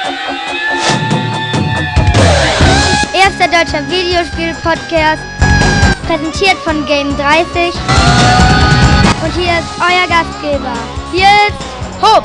Erster deutscher Videospiel-Podcast, präsentiert von Game30. Und hier ist euer Gastgeber. Hier ist Hope.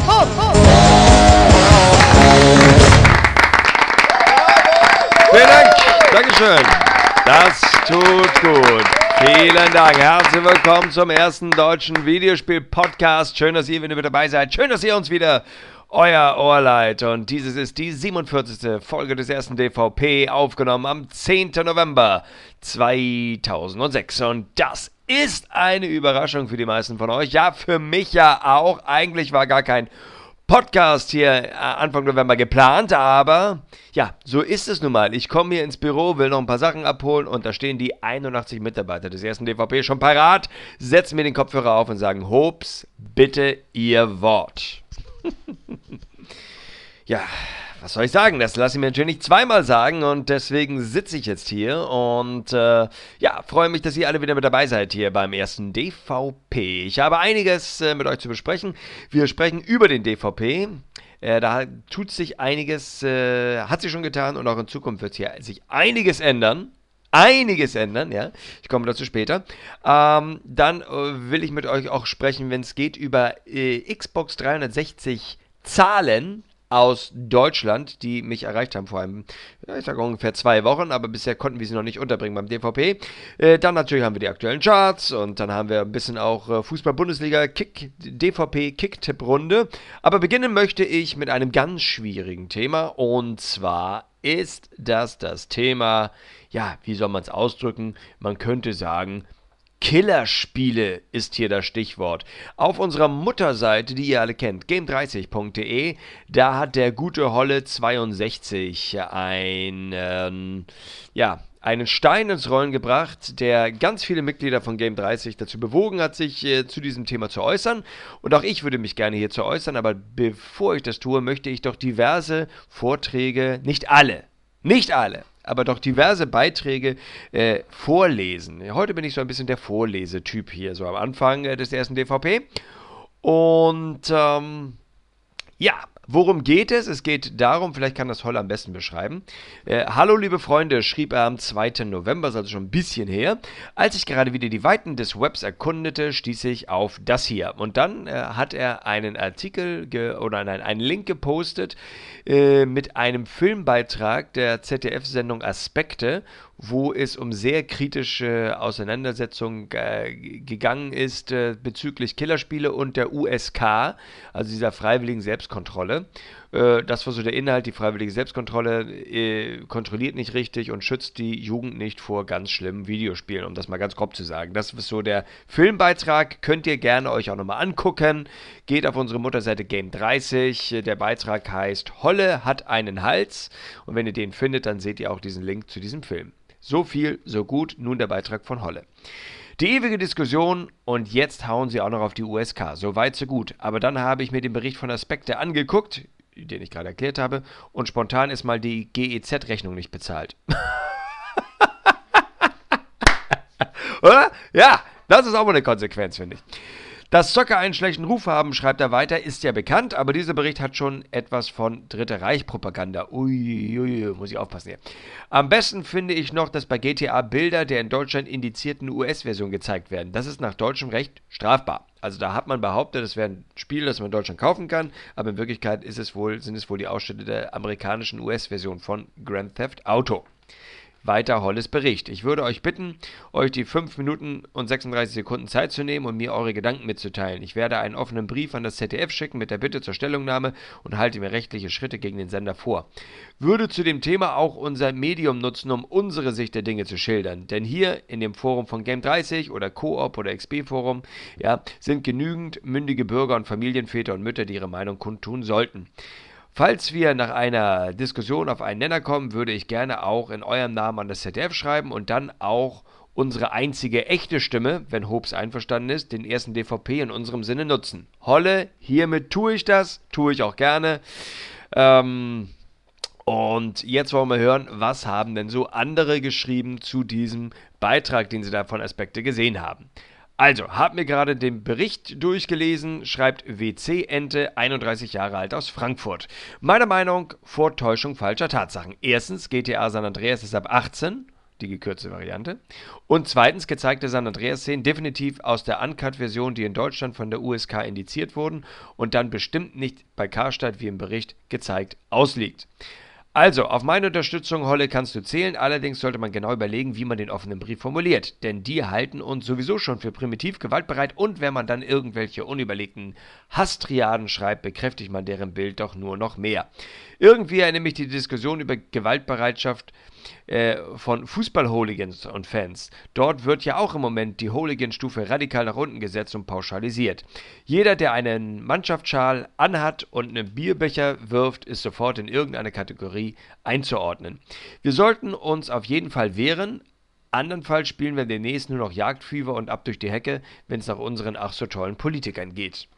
Vielen Dank. Dankeschön. Das tut gut. Vielen Dank. Herzlich willkommen zum ersten deutschen Videospiel-Podcast. Schön, dass ihr wieder mit dabei seid. Schön, dass ihr uns wieder euer Ohr leiht. Und dieses ist die 47. Folge des ersten DVP, aufgenommen am 10. November 2006. Und das ist eine Überraschung für die meisten von euch. Ja, für mich ja auch. Eigentlich war gar kein Podcast hier Anfang November geplant, aber ja, so ist es nun mal. Ich komme hier ins Büro, will noch ein paar Sachen abholen und da stehen die 81 Mitarbeiter des ersten DVP schon parat, setzen mir den Kopfhörer auf und sagen, Hops, bitte Ihr Wort. Ja, was soll ich sagen? Das lasse ich mir natürlich nicht zweimal sagen und deswegen sitze ich jetzt hier und freue mich, dass ihr alle wieder mit dabei seid hier beim ersten DVP. Ich habe einiges mit euch zu besprechen. Wir sprechen über den DVP. Da tut sich einiges, hat sich schon getan und auch in Zukunft wird hier sich einiges ändern. Ja. Ich komme dazu später. Dann will ich mit euch auch sprechen, wenn es geht, über Xbox 360 Zahlen aus Deutschland, die mich erreicht haben vor einem, ich sage ungefähr 2 Wochen, aber bisher konnten wir sie noch nicht unterbringen beim DVP. Dann natürlich haben wir die aktuellen Charts und dann haben wir ein bisschen auch Fußball-Bundesliga, DVP Kick-Tipp-Runde. Aber beginnen möchte ich mit einem ganz schwierigen Thema und zwar ist das Thema, ja, wie soll man es ausdrücken? Man könnte sagen, Killerspiele ist hier das Stichwort. Auf unserer Mutterseite, die ihr alle kennt, game30.de, da hat der gute Holle 62 einen Stein ins Rollen gebracht, der ganz viele Mitglieder von Game30 dazu bewogen hat, sich zu diesem Thema zu äußern. Und auch ich würde mich gerne hierzu äußern, aber bevor ich das tue, möchte ich doch diverse Vorträge, nicht alle, aber doch diverse Beiträge vorlesen. Heute bin ich so ein bisschen der Vorlesetyp hier, so am Anfang des ersten DVP. Und worum geht es? Es geht darum, vielleicht kann das Holle am besten beschreiben. Hallo liebe Freunde, schrieb er am 2. November, also schon ein bisschen her. Als ich gerade wieder die Weiten des Webs erkundete, stieß ich auf das hier. Und dann hat er einen Artikel einen Link gepostet mit einem Filmbeitrag der ZDF-Sendung Aspekte, wo es um sehr kritische Auseinandersetzungen gegangen ist bezüglich Killerspiele und der USK, also dieser freiwilligen Selbstkontrolle. Das war so der Inhalt, die freiwillige Selbstkontrolle kontrolliert nicht richtig und schützt die Jugend nicht vor ganz schlimmen Videospielen, um das mal ganz grob zu sagen. Das ist so der Filmbeitrag, könnt ihr gerne euch auch nochmal angucken. Geht auf unsere Mutterseite Game30, der Beitrag heißt Holle hat einen Hals und wenn ihr den findet, dann seht ihr auch diesen Link zu diesem Film. So viel, so gut, nun der Beitrag von Holle. Die ewige Diskussion und jetzt hauen sie auch noch auf die USK. So weit, so gut. Aber dann habe ich mir den Bericht von Aspekte angeguckt, den ich gerade erklärt habe, und spontan ist mal die GEZ-Rechnung nicht bezahlt. Oder? Ja, das ist auch mal eine Konsequenz, finde ich. Dass Zocker einen schlechten Ruf haben, schreibt er weiter, ist ja bekannt, aber dieser Bericht hat schon etwas von Dritte Reich-Propaganda. Ui, muss ich aufpassen hier. Am besten finde ich noch, dass bei GTA Bilder der in Deutschland indizierten US-Version gezeigt werden. Das ist nach deutschem Recht strafbar. Also da hat man behauptet, es wäre ein Spiel, das man in Deutschland kaufen kann, aber in Wirklichkeit sind es wohl die Ausschnitte der amerikanischen US-Version von Grand Theft Auto. Weiter Holles Bericht. Ich würde euch bitten, euch die 5 Minuten und 36 Sekunden Zeit zu nehmen und mir eure Gedanken mitzuteilen. Ich werde einen offenen Brief an das ZDF schicken mit der Bitte zur Stellungnahme und halte mir rechtliche Schritte gegen den Sender vor. Würde zu dem Thema auch unser Medium nutzen, um unsere Sicht der Dinge zu schildern. Denn hier in dem Forum von Game30 oder Coop oder XP-Forum sind genügend mündige Bürger und Familienväter und Mütter, die ihre Meinung kundtun sollten. Falls wir nach einer Diskussion auf einen Nenner kommen, würde ich gerne auch in eurem Namen an das ZDF schreiben und dann auch unsere einzige echte Stimme, wenn Hobbs einverstanden ist, den ersten DVP in unserem Sinne nutzen. Holle, hiermit tue ich das, tue ich auch gerne. Und jetzt wollen wir hören, was haben denn so andere geschrieben zu diesem Beitrag, den sie da von Aspekte gesehen haben. Also, hab mir gerade den Bericht durchgelesen, schreibt WC-Ente, 31 Jahre alt aus Frankfurt. Meiner Meinung, Vortäuschung falscher Tatsachen. Erstens, GTA San Andreas ist ab 18, die gekürzte Variante. Und zweitens, gezeigte San Andreas-Szenen definitiv aus der Uncut-Version, die in Deutschland von der USK indiziert wurden und dann bestimmt nicht bei Karstadt, wie im Bericht gezeigt, ausliegt. Also, auf meine Unterstützung, Holle, kannst du zählen. Allerdings sollte man genau überlegen, wie man den offenen Brief formuliert. Denn die halten uns sowieso schon für primitiv, gewaltbereit. Und wenn man dann irgendwelche unüberlegten Hasstriaden schreibt, bekräftigt man deren Bild doch nur noch mehr. Irgendwie erinnert mich die Diskussion über Gewaltbereitschaft von Fußball-Hooligans und Fans. Dort wird ja auch im Moment die Hooligan-Stufe radikal nach unten gesetzt und pauschalisiert. Jeder, der einen Mannschaftsschal anhat und einen Bierbecher wirft, ist sofort in irgendeine Kategorie einzuordnen. Wir sollten uns auf jeden Fall wehren. Andernfalls spielen wir demnächst nur noch Jagdfieber und ab durch die Hecke, wenn es nach unseren ach so tollen Politikern geht.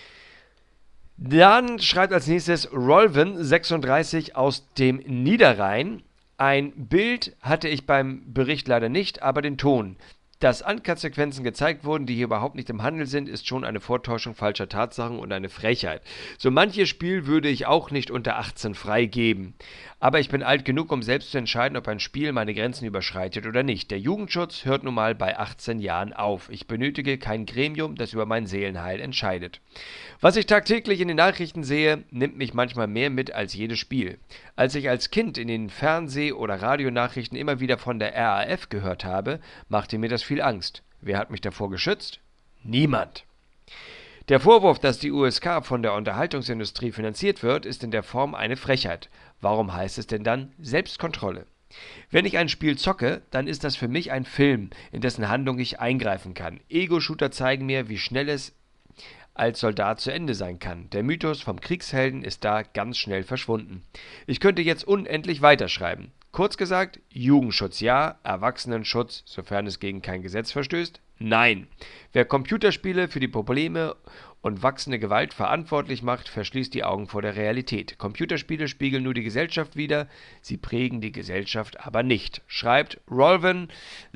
Dann schreibt als nächstes Rolven 36 aus dem Niederrhein. Ein Bild hatte ich beim Bericht leider nicht, aber den Ton. Dass Uncut-Sequenzen gezeigt wurden, die hier überhaupt nicht im Handel sind, ist schon eine Vortäuschung falscher Tatsachen und eine Frechheit. So manches Spiel würde ich auch nicht unter 18 freigeben. Aber ich bin alt genug, um selbst zu entscheiden, ob ein Spiel meine Grenzen überschreitet oder nicht. Der Jugendschutz hört nun mal bei 18 Jahren auf. Ich benötige kein Gremium, das über mein Seelenheil entscheidet. Was ich tagtäglich in den Nachrichten sehe, nimmt mich manchmal mehr mit als jedes Spiel. Als ich als Kind in den Fernseh- oder Radionachrichten immer wieder von der RAF gehört habe, machte mir das viel Angst. Wer hat mich davor geschützt? Niemand. Der Vorwurf, dass die USK von der Unterhaltungsindustrie finanziert wird, ist in der Form eine Frechheit. Warum heißt es denn dann Selbstkontrolle? Wenn ich ein Spiel zocke, dann ist das für mich ein Film, in dessen Handlung ich eingreifen kann. Ego-Shooter zeigen mir, wie schnell es als Soldat zu Ende sein kann. Der Mythos vom Kriegshelden ist da ganz schnell verschwunden. Ich könnte jetzt unendlich weiterschreiben. Kurz gesagt, Jugendschutz ja, Erwachsenenschutz, sofern es gegen kein Gesetz verstößt, nein. Wer Computerspiele für die Probleme und wachsende Gewalt verantwortlich macht, verschließt die Augen vor der Realität. Computerspiele spiegeln nur die Gesellschaft wider, sie prägen die Gesellschaft aber nicht. Schreibt Rolven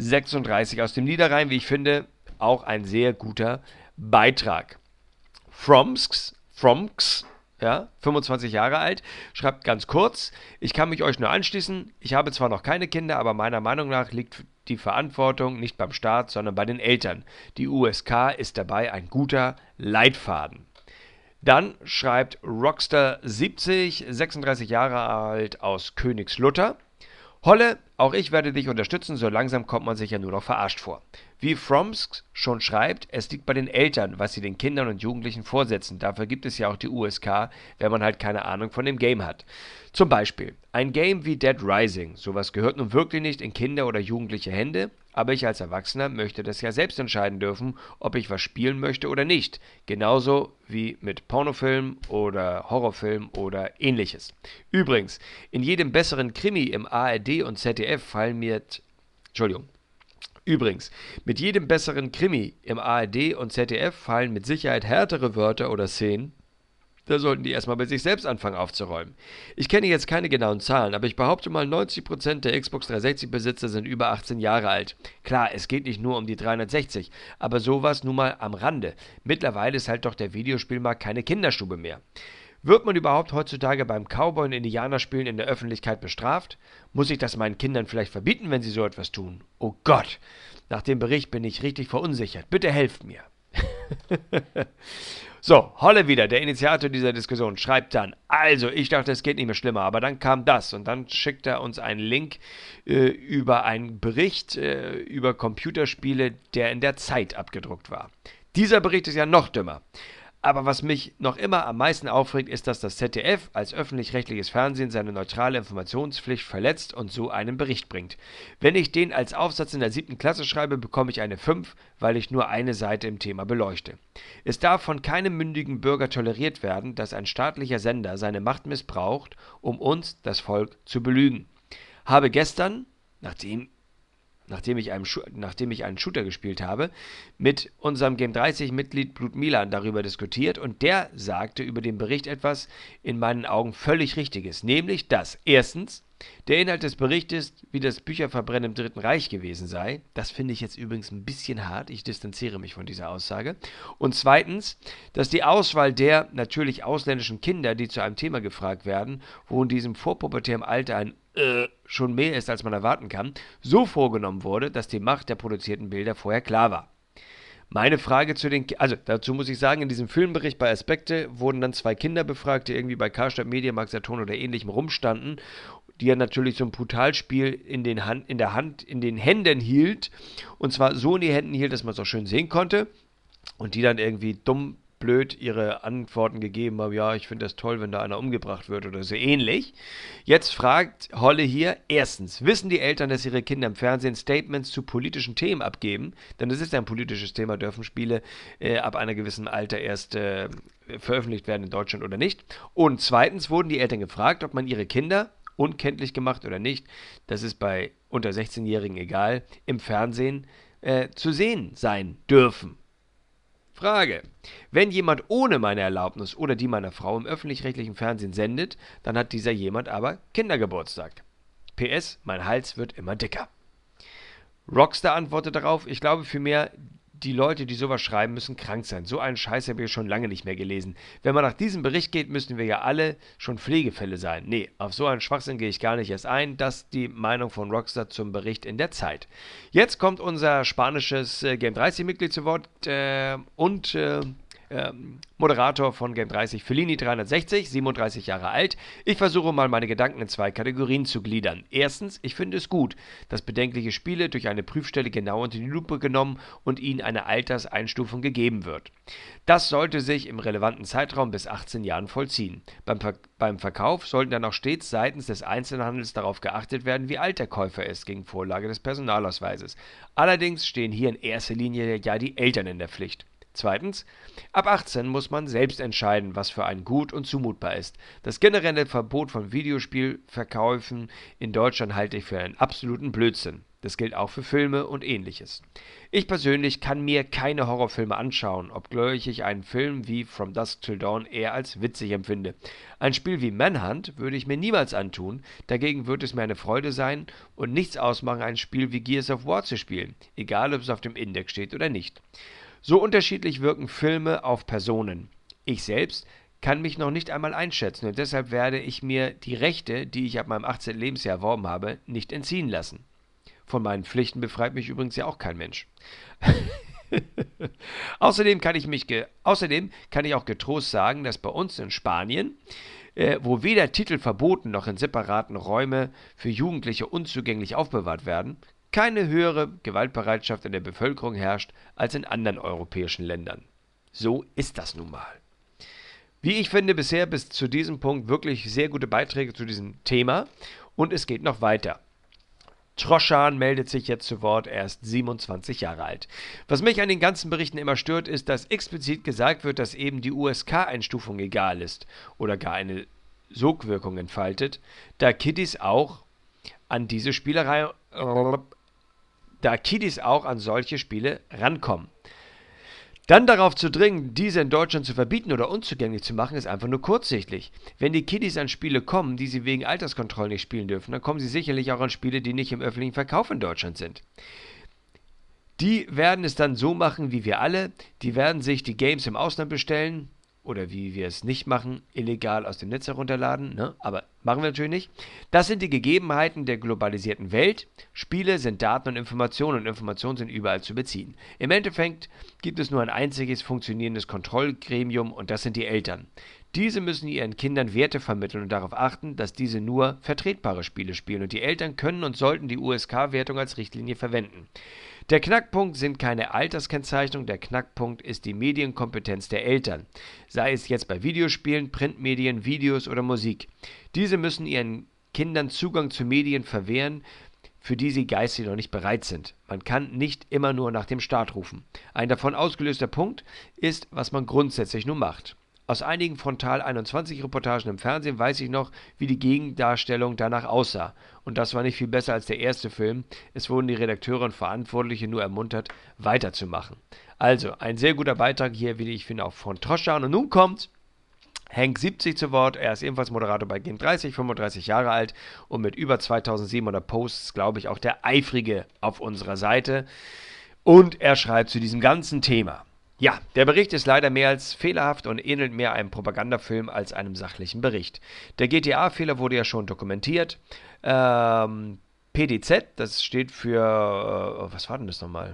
36 aus dem Niederrhein, wie ich finde, auch ein sehr guter Beitrag. Fromks, ja, 25 Jahre alt, schreibt ganz kurz: Ich kann mich euch nur anschließen, ich habe zwar noch keine Kinder, aber meiner Meinung nach liegt die Verantwortung nicht beim Staat, sondern bei den Eltern. Die USK ist dabei ein guter Leitfaden. Dann schreibt Rockstar 70, 36 Jahre alt aus Königslutter: Holle, auch ich werde dich unterstützen, so langsam kommt man sich ja nur noch verarscht vor. Wie Fromsk schon schreibt, es liegt bei den Eltern, was sie den Kindern und Jugendlichen vorsetzen. Dafür gibt es ja auch die USK, wenn man halt keine Ahnung von dem Game hat. Zum Beispiel ein Game wie Dead Rising. Sowas gehört nun wirklich nicht in Kinder- oder jugendliche Hände, aber ich als Erwachsener möchte das ja selbst entscheiden dürfen, ob ich was spielen möchte oder nicht. Genauso wie mit Pornofilm oder Horrorfilm oder ähnliches. Übrigens, in jedem besseren Krimi im ARD und ZDF fallen mir... mit jedem besseren Krimi im ARD und ZDF fallen mit Sicherheit härtere Wörter oder Szenen. Da sollten die erstmal bei sich selbst anfangen aufzuräumen. Ich kenne jetzt keine genauen Zahlen, aber ich behaupte mal, 90% der Xbox 360-Besitzer sind über 18 Jahre alt. Klar, es geht nicht nur um die 360, aber sowas nun mal am Rande. Mittlerweile ist halt doch der Videospielmarkt keine Kinderstube mehr. Wird man überhaupt heutzutage beim Cowboy- und Indianerspielen in der Öffentlichkeit bestraft? Muss ich das meinen Kindern vielleicht verbieten, wenn sie so etwas tun? Oh Gott, nach dem Bericht bin ich richtig verunsichert. Bitte helft mir. So, Holle wieder, der Initiator dieser Diskussion, schreibt dann: Also, ich dachte, es geht nicht mehr schlimmer, aber dann kam das und dann schickt er uns einen Link über einen Bericht über Computerspiele, der in der Zeit abgedruckt war. Dieser Bericht ist ja noch dümmer. Aber was mich noch immer am meisten aufregt, ist, dass das ZDF als öffentlich-rechtliches Fernsehen seine neutrale Informationspflicht verletzt und so einen Bericht bringt. Wenn ich den als Aufsatz in der 7. Klasse schreibe, bekomme ich eine 5, weil ich nur eine Seite im Thema beleuchte. Es darf von keinem mündigen Bürger toleriert werden, dass ein staatlicher Sender seine Macht missbraucht, um uns, das Volk, zu belügen. Habe gestern, nachdem nachdem ich einen Shooter gespielt habe, mit unserem Game 30-Mitglied Blut Milan darüber diskutiert und der sagte über den Bericht etwas in meinen Augen völlig Richtiges, nämlich, dass erstens der Inhalt des Berichtes wie das Bücherverbrennen im Dritten Reich gewesen sei. Das finde ich jetzt übrigens ein bisschen hart. Ich distanziere mich von dieser Aussage. Und zweitens, dass die Auswahl der natürlich ausländischen Kinder, die zu einem Thema gefragt werden, wo in diesem vorpubertären Alter ein schon mehr ist, als man erwarten kann, so vorgenommen wurde, dass die Macht der produzierten Bilder vorher klar war. Meine Frage zu also dazu muss ich sagen, in diesem Filmbericht bei Aspekte wurden dann 2 Kinder befragt, die irgendwie bei Karstadt, Mediamarkt, Saturn oder ähnlichem rumstanden, die er natürlich so ein Brutalspiel in den Händen hielt, und zwar so in die Händen hielt, dass man es auch schön sehen konnte, und die dann irgendwie dumm, blöd ihre Antworten gegeben haben, ja, ich finde das toll, wenn da einer umgebracht wird oder so ähnlich. Jetzt fragt Holle hier, erstens, wissen die Eltern, dass ihre Kinder im Fernsehen Statements zu politischen Themen abgeben? Denn es ist ja ein politisches Thema, dürfen Spiele ab einem gewissen Alter erst veröffentlicht werden in Deutschland oder nicht? Und zweitens wurden die Eltern gefragt, ob man ihre Kinder, unkenntlich gemacht oder nicht, das ist bei unter 16-Jährigen egal, im Fernsehen zu sehen sein dürfen. Frage: Wenn jemand ohne meine Erlaubnis oder die meiner Frau im öffentlich-rechtlichen Fernsehen sendet, dann hat dieser jemand aber Kindergeburtstag. PS, mein Hals wird immer dicker. Rockstar antwortet darauf, ich glaube vielmehr, die Leute, die sowas schreiben, müssen krank sein. So einen Scheiß habe ich schon lange nicht mehr gelesen. Wenn man nach diesem Bericht geht, müssten wir ja alle schon Pflegefälle sein. Nee, auf so einen Schwachsinn gehe ich gar nicht erst ein. Das ist die Meinung von Rockstar zum Bericht in der Zeit. Jetzt kommt unser spanisches Game 30-Mitglied zu Wort und Moderator von Game 30, Fellini360, 37 Jahre alt. Ich versuche mal meine Gedanken in 2 Kategorien zu gliedern. Erstens, ich finde es gut, dass bedenkliche Spiele durch eine Prüfstelle genau unter die Lupe genommen und ihnen eine Alterseinstufung gegeben wird. Das sollte sich im relevanten Zeitraum bis 18 Jahren vollziehen. Beim Verkauf sollten dann auch stets seitens des Einzelhandels darauf geachtet werden, wie alt der Käufer ist, gegen Vorlage des Personalausweises. Allerdings stehen hier in erster Linie ja die Eltern in der Pflicht. Zweitens, ab 18 muss man selbst entscheiden, was für einen gut und zumutbar ist. Das generelle Verbot von Videospielverkäufen in Deutschland halte ich für einen absoluten Blödsinn. Das gilt auch für Filme und ähnliches. Ich persönlich kann mir keine Horrorfilme anschauen, obgleich ich einen Film wie From Dusk Till Dawn eher als witzig empfinde. Ein Spiel wie Manhunt würde ich mir niemals antun, dagegen wird es mir eine Freude sein und nichts ausmachen, ein Spiel wie Gears of War zu spielen, egal ob es auf dem Index steht oder nicht. So unterschiedlich wirken Filme auf Personen. Ich selbst kann mich noch nicht einmal einschätzen und deshalb werde ich mir die Rechte, die ich ab meinem 18. Lebensjahr erworben habe, nicht entziehen lassen. Von meinen Pflichten befreit mich übrigens ja auch kein Mensch. Außerdem kann ich auch getrost sagen, dass bei uns in Spanien, wo weder Titel verboten noch in separaten Räume für Jugendliche unzugänglich aufbewahrt werden, keine höhere Gewaltbereitschaft in der Bevölkerung herrscht als in anderen europäischen Ländern. So ist das nun mal. Wie ich finde, bisher bis zu diesem Punkt wirklich sehr gute Beiträge zu diesem Thema und es geht noch weiter. Troschan meldet sich jetzt zu Wort, er ist 27 Jahre alt. Was mich an den ganzen Berichten immer stört, ist, dass explizit gesagt wird, dass eben die USK-Einstufung egal ist oder gar eine Sogwirkung entfaltet, da Kiddies auch an solche Spiele rankommen. Dann darauf zu dringen, diese in Deutschland zu verbieten oder unzugänglich zu machen, ist einfach nur kurzsichtig. Wenn die Kiddies an Spiele kommen, die sie wegen Alterskontrollen nicht spielen dürfen, dann kommen sie sicherlich auch an Spiele, die nicht im öffentlichen Verkauf in Deutschland sind. Die werden es dann so machen wie wir alle, die werden sich die Games im Ausland bestellen, oder wie wir es nicht machen, illegal aus dem Netz herunterladen, ne? Aber machen wir natürlich nicht. Das sind die Gegebenheiten der globalisierten Welt. Spiele sind Daten und Informationen sind überall zu beziehen. Im Endeffekt gibt es nur ein einziges funktionierendes Kontrollgremium und das sind die Eltern. Diese müssen ihren Kindern Werte vermitteln und darauf achten, dass diese nur vertretbare Spiele spielen und die Eltern können und sollten die USK-Wertung als Richtlinie verwenden. Der Knackpunkt sind keine Alterskennzeichnung, der Knackpunkt ist die Medienkompetenz der Eltern, sei es jetzt bei Videospielen, Printmedien, Videos oder Musik. Diese müssen ihren Kindern Zugang zu Medien verwehren, für die sie geistig noch nicht bereit sind. Man kann nicht immer nur nach dem Staat rufen. Ein davon ausgelöster Punkt ist, was man grundsätzlich nur macht. Aus einigen Frontal 21 Reportagen im Fernsehen weiß ich noch, wie die Gegendarstellung danach aussah. Und das war nicht viel besser als der erste Film. Es wurden die Redakteure und Verantwortliche nur ermuntert, weiterzumachen. Also, ein sehr guter Beitrag hier, wie ich finde, auch von Troschan. Und nun kommt Hank 70 zu Wort. Er ist ebenfalls Moderator bei Game 30, 35 Jahre alt und mit über 2700 Posts, glaube ich, auch der Eifrige auf unserer Seite. Und er schreibt zu diesem ganzen Thema. Ja, der Bericht ist leider mehr als fehlerhaft und ähnelt mehr einem Propagandafilm als einem sachlichen Bericht. Der GTA-Fehler wurde ja schon dokumentiert. PDZ, das steht für, was war denn das nochmal?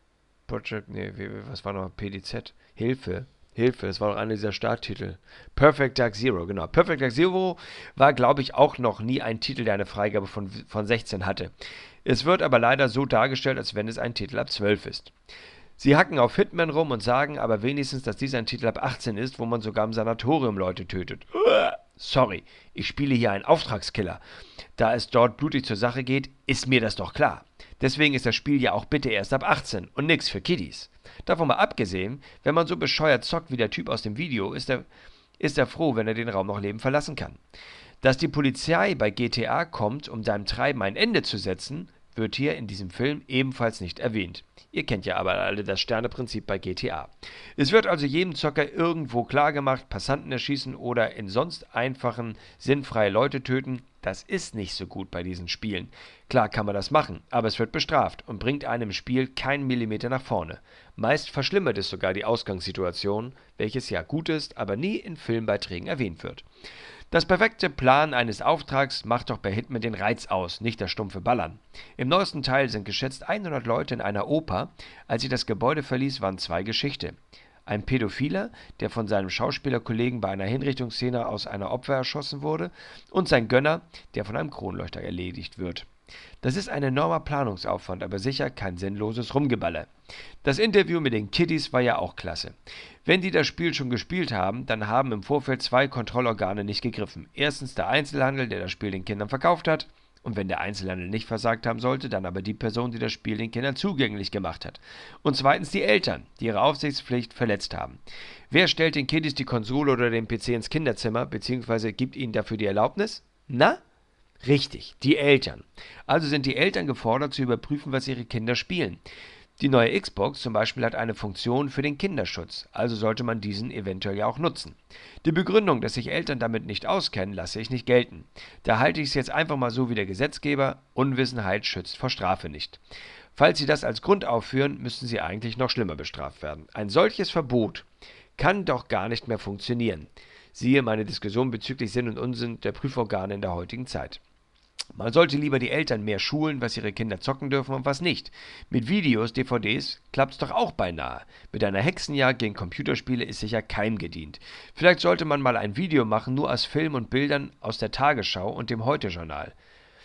Was war noch PDZ? Hilfe, das war doch einer dieser Starttitel. Perfect Dark Zero, genau. Perfect Dark Zero war, glaube ich, auch noch nie ein Titel, der eine Freigabe von 16 hatte. Es wird aber leider so dargestellt, als wenn es ein Titel ab 12 ist. Sie hacken auf Hitman rum und sagen aber wenigstens, dass dies ein Titel ab 18 ist, wo man sogar im Sanatorium Leute tötet. Sorry, ich spiele hier einen Auftragskiller. Da es dort blutig zur Sache geht, ist mir das doch klar. Deswegen ist das Spiel ja auch bitte erst ab 18 und nix für Kiddies. Davon mal abgesehen, wenn man so bescheuert zockt wie der Typ aus dem Video, ist er froh, wenn er den Raum noch lebend verlassen kann. Dass die Polizei bei GTA kommt, um deinem Treiben ein Ende zu setzen, wird hier in diesem Film ebenfalls nicht erwähnt. Ihr kennt ja aber alle das Sterneprinzip bei GTA. Es wird also jedem Zocker irgendwo klargemacht, Passanten erschießen oder in sonst einfachen, sinnfreie Leute töten, das ist nicht so gut bei diesen Spielen. Klar kann man das machen, aber es wird bestraft und bringt einem im Spiel keinen Millimeter nach vorne. Meist verschlimmert es sogar die Ausgangssituation, welches ja gut ist, aber nie in Filmbeiträgen erwähnt wird. Das perfekte Plan eines Auftrags macht doch bei Hitman den Reiz aus, nicht das stumpfe Ballern. Im neuesten Teil sind geschätzt 100 Leute in einer Oper. Als ich das Gebäude verließ, waren zwei Geschichten. Ein Pädophiler, der von seinem Schauspielerkollegen bei einer Hinrichtungsszene aus einer Opfer erschossen wurde, und sein Gönner, der von einem Kronleuchter erledigt wird. Das ist ein enormer Planungsaufwand, aber sicher kein sinnloses Rumgeballer. Das Interview mit den Kiddies war ja auch klasse. Wenn die das Spiel schon gespielt haben, dann haben im Vorfeld zwei Kontrollorgane nicht gegriffen. Erstens der Einzelhandel, der das Spiel den Kindern verkauft hat. Und wenn der Einzelhandel nicht versagt haben sollte, dann aber die Person, die das Spiel den Kindern zugänglich gemacht hat. Und zweitens die Eltern, die ihre Aufsichtspflicht verletzt haben. Wer stellt den Kiddies die Konsole oder den PC ins Kinderzimmer, beziehungsweise gibt ihnen dafür die Erlaubnis? Na? Richtig, die Eltern. Also sind die Eltern gefordert zu überprüfen, was ihre Kinder spielen. Die neue Xbox zum Beispiel hat eine Funktion für den Kinderschutz, also sollte man diesen eventuell ja auch nutzen. Die Begründung, dass sich Eltern damit nicht auskennen, lasse ich nicht gelten. Da halte ich es jetzt einfach mal so wie der Gesetzgeber, Unwissenheit schützt vor Strafe nicht. Falls Sie das als Grund aufführen, müssten Sie eigentlich noch schlimmer bestraft werden. Ein solches Verbot kann doch gar nicht mehr funktionieren. Siehe meine Diskussion bezüglich Sinn und Unsinn der Prüforgane in der heutigen Zeit. Man sollte lieber die Eltern mehr schulen, was ihre Kinder zocken dürfen und was nicht. Mit Videos, DVDs klappt's doch auch beinahe. Mit einer Hexenjagd gegen Computerspiele ist sicher keinem gedient. Vielleicht sollte man mal ein Video machen, nur aus Filmen und Bildern aus der Tagesschau und dem Heute-Journal.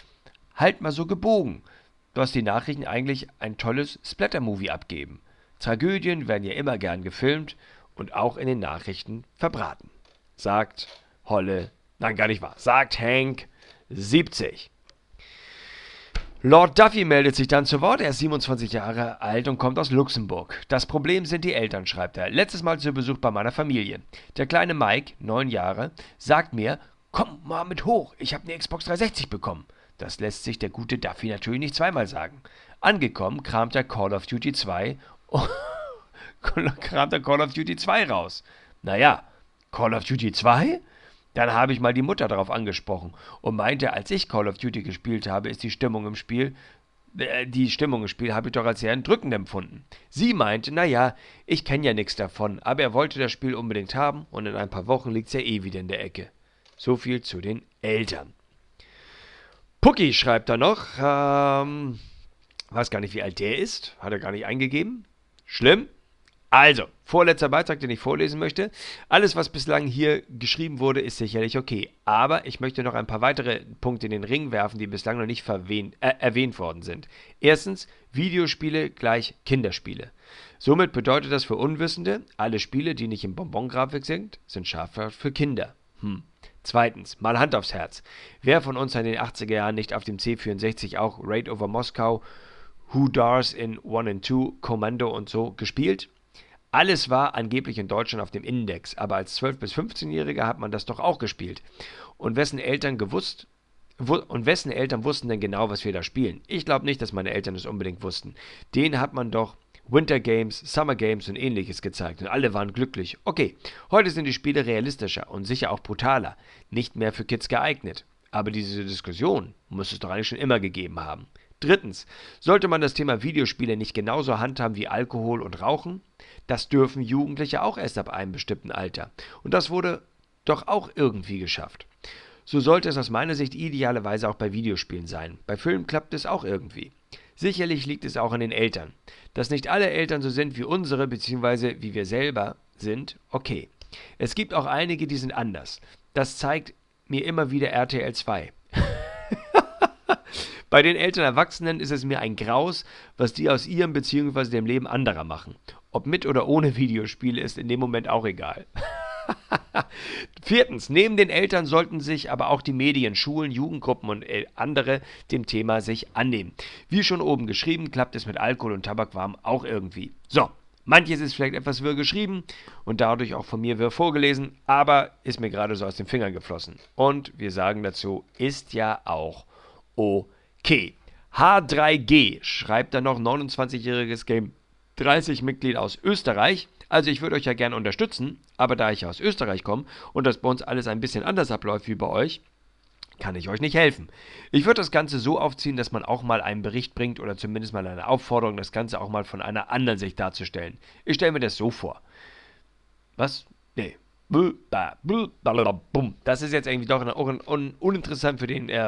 Halt mal so gebogen, dass die Nachrichten eigentlich ein tolles Splatter-Movie abgeben. Tragödien werden ja immer gern gefilmt und auch in den Nachrichten verbraten. Sagt Holle, nein, gar nicht wahr, sagt Hank 70. Lord Duffy meldet sich dann zu Wort. Er ist 27 Jahre alt und kommt aus Luxemburg. Das Problem sind die Eltern, schreibt er. Letztes Mal zu Besuch bei meiner Familie. Der kleine Mike, 9 Jahre, sagt mir, komm mal mit hoch, ich habe eine Xbox 360 bekommen. Das lässt sich der gute Duffy natürlich nicht zweimal sagen. Angekommen kramt er Call of Duty 2 raus. Naja, Call of Duty 2? Dann habe ich mal die Mutter darauf angesprochen und meinte, als ich Call of Duty gespielt habe, ist die Stimmung im Spiel habe ich doch als sehr entrückend empfunden. Sie meinte, naja, ich kenne ja nichts davon, aber er wollte das Spiel unbedingt haben und in ein paar Wochen liegt es ja eh wieder in der Ecke. So viel zu den Eltern. Pucki schreibt da noch, weiß gar nicht, wie alt der ist, hat er gar nicht eingegeben. Schlimm. Also, vorletzter Beitrag, den ich vorlesen möchte. Alles, was bislang hier geschrieben wurde, ist sicherlich okay. Aber ich möchte noch ein paar weitere Punkte in den Ring werfen, die bislang noch nicht erwähnt worden sind. Erstens, Videospiele gleich Kinderspiele. Somit bedeutet das für Unwissende, alle Spiele, die nicht in Bonbon-Grafik sind scharf für Kinder. Zweitens, mal Hand aufs Herz. Wer von uns in den 80er Jahren nicht auf dem C64 auch Raid over Moskau, Who Dars in 1 and 2, Commando und so gespielt? Alles war angeblich in Deutschland auf dem Index, aber als 12- bis 15-Jähriger hat man das doch auch gespielt. Und wessen Eltern wussten denn genau, was wir da spielen? Ich glaube nicht, dass meine Eltern es unbedingt wussten. Denen hat man doch Winter Games, Summer Games und ähnliches gezeigt und alle waren glücklich. Okay, heute sind die Spiele realistischer und sicher auch brutaler, nicht mehr für Kids geeignet. Aber diese Diskussion muss es doch eigentlich schon immer gegeben haben. Drittens, sollte man das Thema Videospiele nicht genauso handhaben wie Alkohol und Rauchen? Das dürfen Jugendliche auch erst ab einem bestimmten Alter. Und das wurde doch auch irgendwie geschafft. So sollte es aus meiner Sicht idealerweise auch bei Videospielen sein. Bei Filmen klappt es auch irgendwie. Sicherlich liegt es auch an den Eltern. Dass nicht alle Eltern so sind wie unsere, beziehungsweise wie wir selber sind, okay. Es gibt auch einige, die sind anders. Das zeigt mir immer wieder RTL 2. Bei den älteren Erwachsenen ist es mir ein Graus, was die aus ihrem bzw. dem Leben anderer machen. Ob mit oder ohne Videospiele ist in dem Moment auch egal. Viertens, neben den Eltern sollten sich aber auch die Medien, Schulen, Jugendgruppen und andere dem Thema sich annehmen. Wie schon oben geschrieben, klappt es mit Alkohol und Tabakwarm auch irgendwie. So, manches ist vielleicht etwas wirr geschrieben und dadurch auch von mir wirr vorgelesen, aber ist mir gerade so aus den Fingern geflossen. Und wir sagen dazu, ist ja auch okay. H3G schreibt dann noch 29-jähriges Game 30 Mitglied aus Österreich. Also ich würde euch ja gerne unterstützen, aber da ich aus Österreich komme und das bei uns alles ein bisschen anders abläuft wie bei euch, kann ich euch nicht helfen. Ich würde das Ganze so aufziehen, dass man auch mal einen Bericht bringt oder zumindest mal eine Aufforderung, das Ganze auch mal von einer anderen Sicht darzustellen. Ich stelle mir das so vor. Was? Nee. Das ist jetzt irgendwie doch uninteressant für den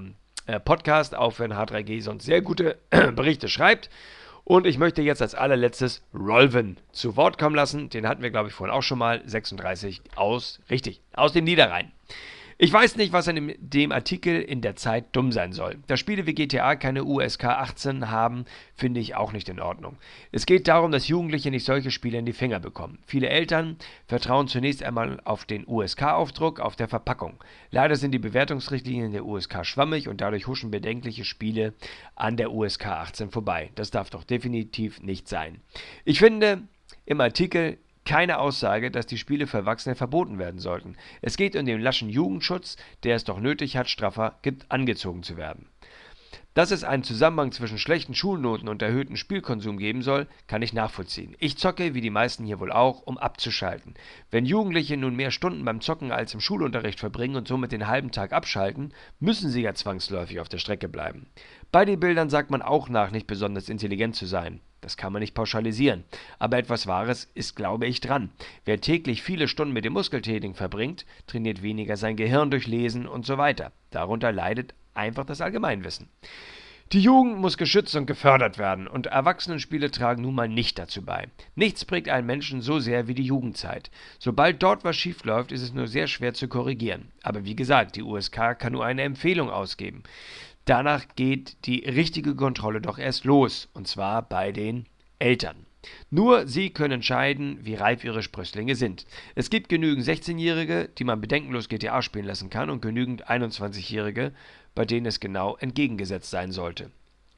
Podcast, auch wenn H3G sonst sehr gute Berichte schreibt. Und ich möchte jetzt als allerletztes Rolven zu Wort kommen lassen. Den hatten wir, glaube ich, vorhin auch schon mal. 36 aus dem Niederrhein. Ich weiß nicht, was an dem Artikel in der Zeit dumm sein soll. Dass Spiele wie GTA keine USK 18 haben, finde ich auch nicht in Ordnung. Es geht darum, dass Jugendliche nicht solche Spiele in die Finger bekommen. Viele Eltern vertrauen zunächst einmal auf den USK-Aufdruck auf der Verpackung. Leider sind die Bewertungsrichtlinien der USK schwammig und dadurch huschen bedenkliche Spiele an der USK 18 vorbei. Das darf doch definitiv nicht sein. Ich finde im Artikel keine Aussage, dass die Spiele für Erwachsene verboten werden sollten. Es geht um den laschen Jugendschutz, der es doch nötig hat, straffer angezogen zu werden. Dass es einen Zusammenhang zwischen schlechten Schulnoten und erhöhtem Spielkonsum geben soll, kann ich nachvollziehen. Ich zocke, wie die meisten hier wohl auch, um abzuschalten. Wenn Jugendliche nun mehr Stunden beim Zocken als im Schulunterricht verbringen und somit den halben Tag abschalten, müssen sie ja zwangsläufig auf der Strecke bleiben. Bei den Bildern sagt man auch nach, nicht besonders intelligent zu sein. Das kann man nicht pauschalisieren. Aber etwas Wahres ist, glaube ich, dran. Wer täglich viele Stunden mit dem Muskeltraining verbringt, trainiert weniger sein Gehirn durch Lesen und so weiter. Darunter leidet einfach das Allgemeinwissen. Die Jugend muss geschützt und gefördert werden und Erwachsenenspiele tragen nun mal nicht dazu bei. Nichts prägt einen Menschen so sehr wie die Jugendzeit. Sobald dort was schief läuft, ist es nur sehr schwer zu korrigieren. Aber wie gesagt, die USK kann nur eine Empfehlung ausgeben. Danach geht die richtige Kontrolle doch erst los, und zwar bei den Eltern. Nur sie können entscheiden, wie reif ihre Sprösslinge sind. Es gibt genügend 16-Jährige, die man bedenkenlos GTA spielen lassen kann und genügend 21-Jährige, bei denen es genau entgegengesetzt sein sollte.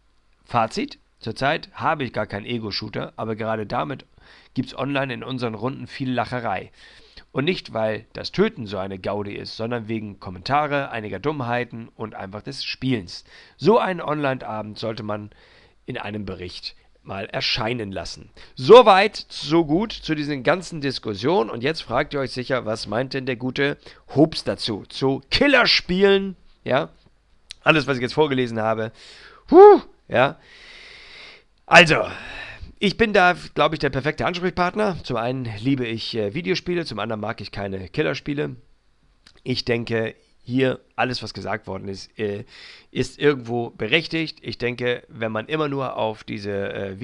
Fazit: Zurzeit habe ich gar keinen Ego-Shooter, aber gerade damit gibt's online in unseren Runden viel Lacherei. Und nicht, weil das Töten so eine Gaudi ist, sondern wegen Kommentare, einiger Dummheiten und einfach des Spielens. So einen Online-Abend sollte man in einem Bericht mal erscheinen lassen. Soweit, so gut zu diesen ganzen Diskussionen. Und jetzt fragt ihr euch sicher, was meint denn der gute Hobbs dazu? Zu Killerspielen, ja? Alles, was ich jetzt vorgelesen habe. Ja. Also, ich bin da, glaube ich, der perfekte Ansprechpartner. Zum einen liebe ich Videospiele, zum anderen mag ich keine Killerspiele. Ich denke, hier alles, was gesagt worden ist, ist irgendwo berechtigt. Ich denke, wenn man immer nur auf diese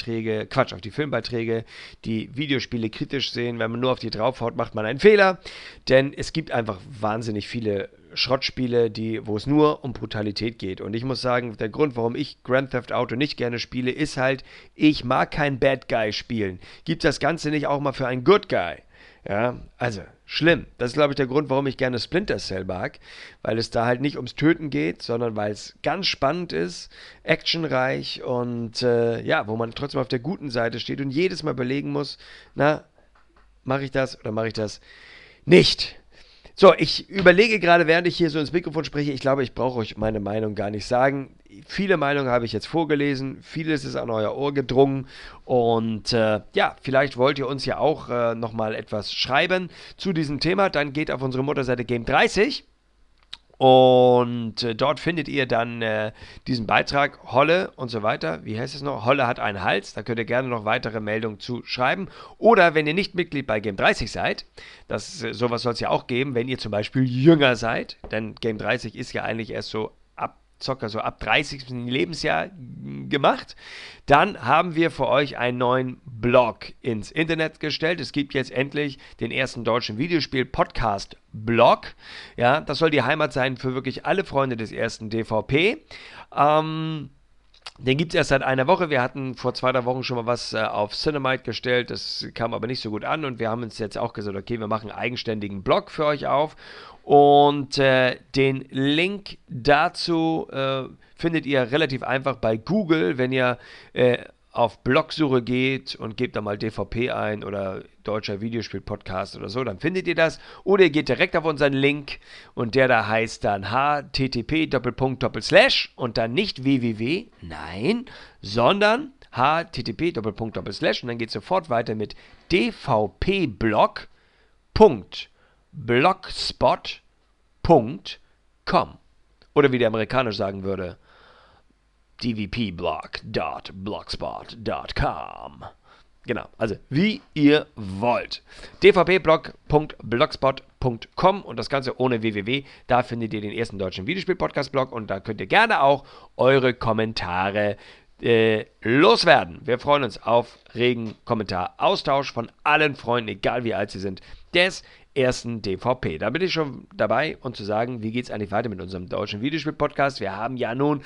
auf die Filmbeiträge, die Videospiele kritisch sehen, wenn man nur auf die draufhaut, macht man einen Fehler. Denn es gibt einfach wahnsinnig viele Schrottspiele, wo es nur um Brutalität geht. Und ich muss sagen, der Grund, warum ich Grand Theft Auto nicht gerne spiele, ist halt, ich mag keinen Bad Guy spielen. Gibt das Ganze nicht auch mal für einen Good Guy? Ja, also schlimm. Das ist, glaube ich, der Grund, warum ich gerne Splinter Cell mag, weil es da halt nicht ums Töten geht, sondern weil es ganz spannend ist, actionreich und ja, wo man trotzdem auf der guten Seite steht und jedes Mal überlegen muss, na, mache ich das oder mache ich das nicht? So, ich überlege gerade, während ich hier so ins Mikrofon spreche, ich glaube, ich brauche euch meine Meinung gar nicht sagen. Viele Meinungen habe ich jetzt vorgelesen, vieles ist an euer Ohr gedrungen und ja, vielleicht wollt ihr uns ja auch nochmal etwas schreiben zu diesem Thema. Dann geht auf unsere Mutterseite Game30 und dort findet ihr dann diesen Beitrag Holle und so weiter. Wie heißt es noch? Holle hat einen Hals. Da könnt ihr gerne noch weitere Meldungen zu schreiben. Oder wenn ihr nicht Mitglied bei Game30 seid, sowas soll es ja auch geben, wenn ihr zum Beispiel jünger seid, denn Game30 ist ja eigentlich erst so ab 30. Lebensjahr gemacht, dann haben wir für euch einen neuen Blog ins Internet gestellt. Es gibt jetzt endlich den ersten deutschen Videospiel-Podcast-Blog. Ja, das soll die Heimat sein für wirklich alle Freunde des ersten DVP. Den gibt es erst seit einer Woche. Wir hatten vor 2, 3 Wochen schon mal was auf Cinemite gestellt. Das kam aber nicht so gut an. Und wir haben uns jetzt auch gesagt, okay, wir machen einen eigenständigen Blog für euch auf. Und den Link dazu findet ihr relativ einfach bei Google, wenn ihr auf Blogsuche geht und gebt da mal DVP ein oder Deutscher Videospiel-Podcast oder so, dann findet ihr das. Oder ihr geht direkt auf unseren Link und der da heißt dann http:// und dann nicht www, nein, sondern http:// und dann geht es sofort weiter mit dvpblog.blogspot.com oder wie der Amerikaner sagen würde, dvpblog.blogspot.com. Genau, also wie ihr wollt. dvpblog.blogspot.com und das Ganze ohne www. Da findet ihr den ersten deutschen Videospiel-Podcast-Blog und da könnt ihr gerne auch eure Kommentare loswerden. Wir freuen uns auf regen Kommentaraustausch von allen Freunden, egal wie alt sie sind, des ersten DVP. Da bin ich schon dabei und zu sagen, wie geht es eigentlich weiter mit unserem deutschen Videospiel-Podcast. Wir haben ja nun,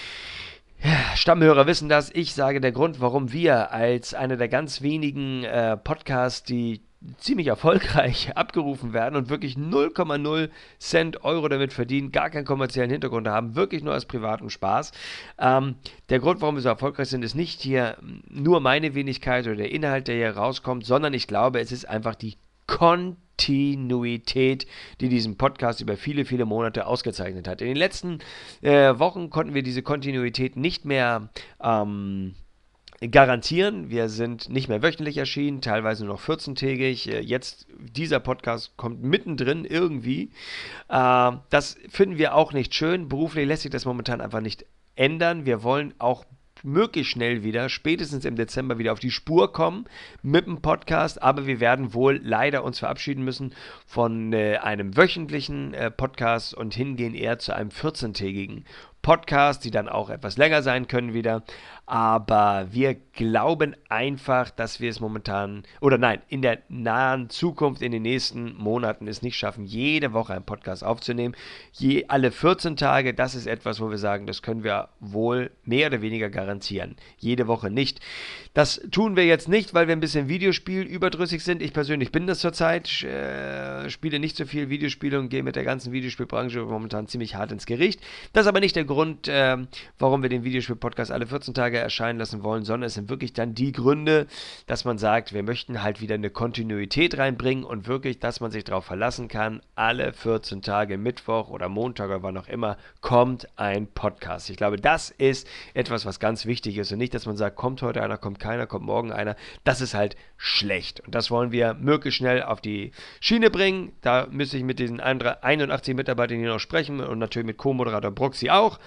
Stammhörer wissen das, ich sage, der Grund, warum wir als einer der ganz wenigen Podcasts, die ziemlich erfolgreich abgerufen werden und wirklich 0,0 Cent Euro damit verdienen, gar keinen kommerziellen Hintergrund haben, wirklich nur als privaten Spaß. Der Grund, warum wir so erfolgreich sind, ist nicht hier nur meine Wenigkeit oder der Inhalt, der hier rauskommt, sondern ich glaube, es ist einfach die Kontinuität, die diesen Podcast über viele, viele Monate ausgezeichnet hat. In den letzten Wochen konnten wir diese Kontinuität nicht mehr garantieren. Wir sind nicht mehr wöchentlich erschienen, teilweise nur noch 14-tägig. Jetzt, dieser Podcast kommt mittendrin irgendwie. Das finden wir auch nicht schön. Beruflich lässt sich das momentan einfach nicht ändern. Wir wollen auch möglichst schnell wieder, spätestens im Dezember wieder auf die Spur kommen mit dem Podcast, aber wir werden wohl leider uns verabschieden müssen von einem wöchentlichen Podcast und hingehen eher zu einem 14-tägigen Podcast, die dann auch etwas länger sein können wieder, aber wir glauben einfach, dass wir es momentan, oder nein, in der nahen Zukunft, in den nächsten Monaten es nicht schaffen, jede Woche einen Podcast aufzunehmen. Alle 14 Tage, das ist etwas, wo wir sagen, das können wir wohl mehr oder weniger garantieren. Jede Woche nicht. Das tun wir jetzt nicht, weil wir ein bisschen Videospiel überdrüssig sind. Ich persönlich bin das zurzeit, spiele nicht so viel Videospiele und gehe mit der ganzen Videospielbranche momentan ziemlich hart ins Gericht. Das ist aber nicht der Grund, warum wir den Videospiel-Podcast alle 14 Tage erscheinen lassen wollen, sondern es sind wirklich dann die Gründe, dass man sagt, wir möchten halt wieder eine Kontinuität reinbringen und wirklich, dass man sich darauf verlassen kann, alle 14 Tage, Mittwoch oder Montag oder wann auch immer, kommt ein Podcast. Ich glaube, das ist etwas, was ganz wichtig ist und nicht, dass man sagt, kommt heute einer, kommt keiner, kommt morgen einer. Das ist halt schlecht und das wollen wir möglichst schnell auf die Schiene bringen. Da müsste ich mit diesen 81 Mitarbeitern hier noch sprechen und natürlich mit Co-Moderator Bruxi auch.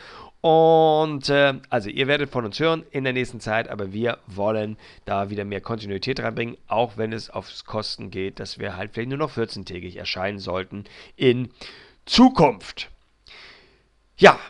Und also ihr werdet von uns hören in der nächsten Zeit, aber wir wollen da wieder mehr Kontinuität reinbringen, auch wenn es aufs Kosten geht, dass wir halt vielleicht nur noch 14-tägig erscheinen sollten in Zukunft. Ja,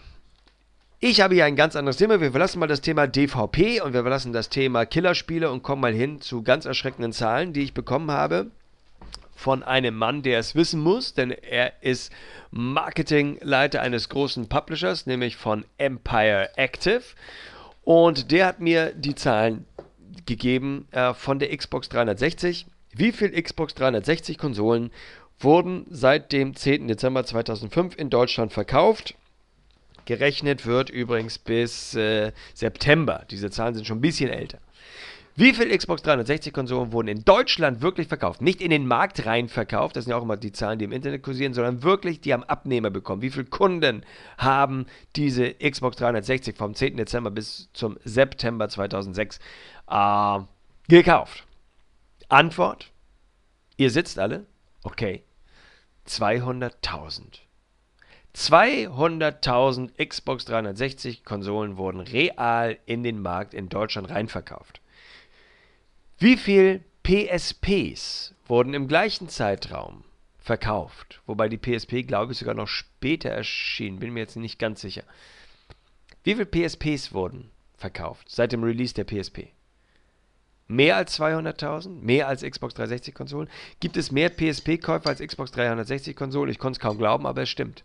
ich habe hier ein ganz anderes Thema. Wir verlassen mal das Thema DVP und wir verlassen das Thema Killerspiele und kommen mal hin zu ganz erschreckenden Zahlen, die ich bekommen habe von einem Mann, der es wissen muss, denn er ist Marketingleiter eines großen Publishers, nämlich von Empire Active. Und der hat mir die Zahlen gegeben von der Xbox 360. Wie viele Xbox 360 Konsolen wurden seit dem 10. Dezember 2005 in Deutschland verkauft? Gerechnet wird übrigens bis September. Diese Zahlen sind schon ein bisschen älter. Wie viele Xbox 360 Konsolen wurden in Deutschland wirklich verkauft? Nicht in den Markt rein verkauft, das sind ja auch immer die Zahlen, die im Internet kursieren, sondern wirklich, die haben Abnehmer bekommen. Wie viele Kunden haben diese Xbox 360 vom 10. Dezember bis zum September 2006 gekauft? Antwort, ihr sitzt alle? Okay, 200.000. 200.000 Xbox 360 Konsolen wurden real in den Markt in Deutschland reinverkauft. Wie viel PSPs wurden im gleichen Zeitraum verkauft? Wobei die PSP, glaube ich, sogar noch später erschien. Bin mir jetzt nicht ganz sicher. Wie viele PSPs wurden verkauft seit dem Release der PSP? Mehr als 200.000? Mehr als Xbox 360 Konsolen? Gibt es mehr PSP-Käufer als Xbox 360 Konsolen? Ich konnte es kaum glauben, aber es stimmt.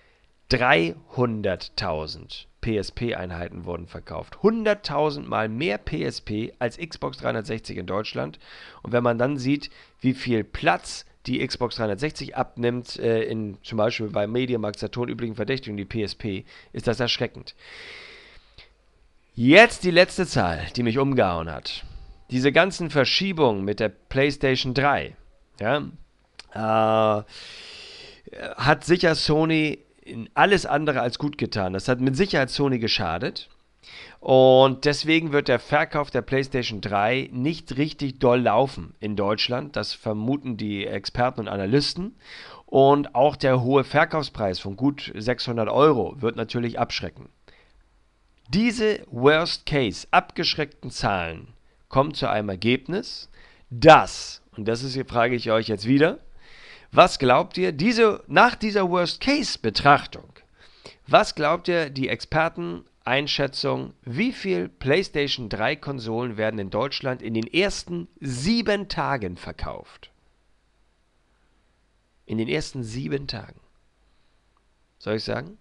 300.000 PSP-Einheiten wurden verkauft. 100.000 Mal mehr PSP als Xbox 360 in Deutschland. Und wenn man dann sieht, wie viel Platz die Xbox 360 abnimmt, zum Beispiel bei Mediamarkt, Saturn, üblichen Verdächtigen, die PSP, ist das erschreckend. Jetzt die letzte Zahl, die mich umgehauen hat. Diese ganzen Verschiebungen mit der PlayStation 3, hat sicher Sony alles andere als gut getan. Das hat mit Sicherheit Sony geschadet. Und deswegen wird der Verkauf der PlayStation 3 nicht richtig doll laufen in Deutschland. Das vermuten die Experten und Analysten. Und auch der hohe Verkaufspreis von gut 600 Euro wird natürlich abschrecken. Diese Worst-Case abgeschreckten Zahlen kommen zu einem Ergebnis, das, und das ist, hier frage ich euch jetzt wieder, was glaubt ihr, nach dieser Worst-Case-Betrachtung, was glaubt ihr, die Experteneinschätzung, wie viel PlayStation 3 Konsolen werden in Deutschland in den ersten 7 Tagen verkauft? In den ersten 7 Tagen. Soll ich sagen?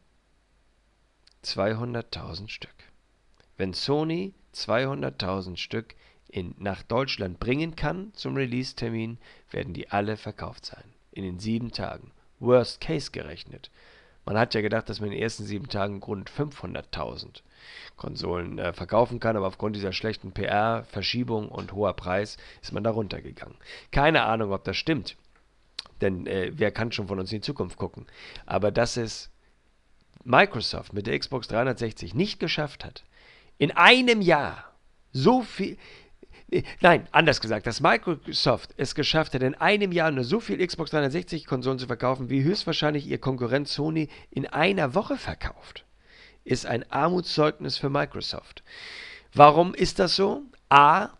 200.000 Stück. Wenn Sony 200.000 Stück nach Deutschland bringen kann zum Release-Termin, werden die alle verkauft sein. In den 7 Tagen. Worst Case gerechnet. Man hat ja gedacht, dass man in den ersten 7 Tagen rund 500.000 Konsolen verkaufen kann, aber aufgrund dieser schlechten PR, Verschiebung und hoher Preis ist man da runtergegangen. Keine Ahnung, ob das stimmt, denn wer kann schon von uns in die Zukunft gucken. Aber dass es Microsoft mit der Xbox 360 nicht geschafft hat, in einem Jahr so viel... Nein, anders gesagt, dass Microsoft es geschafft hat, in einem Jahr nur so viel Xbox 360 Konsolen zu verkaufen, wie höchstwahrscheinlich ihr Konkurrent Sony in einer Woche verkauft, ist ein Armutszeugnis für Microsoft. Warum ist das so? A,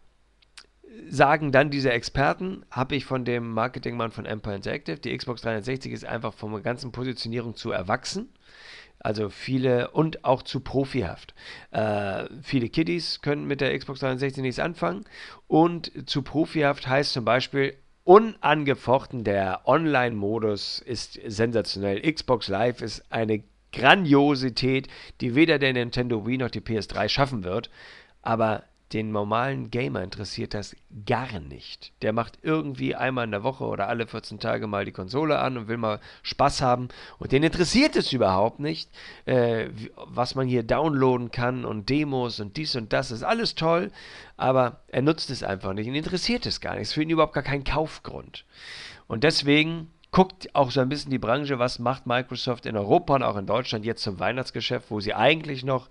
sagen dann diese Experten, habe ich von dem Marketingmann von Empire Interactive, die Xbox 360 ist einfach von der ganzen Positionierung zu erwachsen. Also viele und auch zu profihaft. Viele Kiddies können mit der Xbox 360 nichts anfangen und zu profihaft heißt zum Beispiel unangefochten, der Online-Modus ist sensationell. Xbox Live ist eine Grandiosität, die weder der Nintendo Wii noch die PS3 schaffen wird, aber den normalen Gamer interessiert das gar nicht. Der macht irgendwie einmal in der Woche oder alle 14 Tage mal die Konsole an und will mal Spaß haben. Und den interessiert es überhaupt nicht, was man hier downloaden kann und Demos und dies und das. Ist alles toll, aber er nutzt es einfach nicht. Ihn interessiert es gar nicht. Es ist für ihn überhaupt gar kein Kaufgrund. Und deswegen guckt auch so ein bisschen die Branche, was macht Microsoft in Europa und auch in Deutschland jetzt zum Weihnachtsgeschäft, wo sie eigentlich noch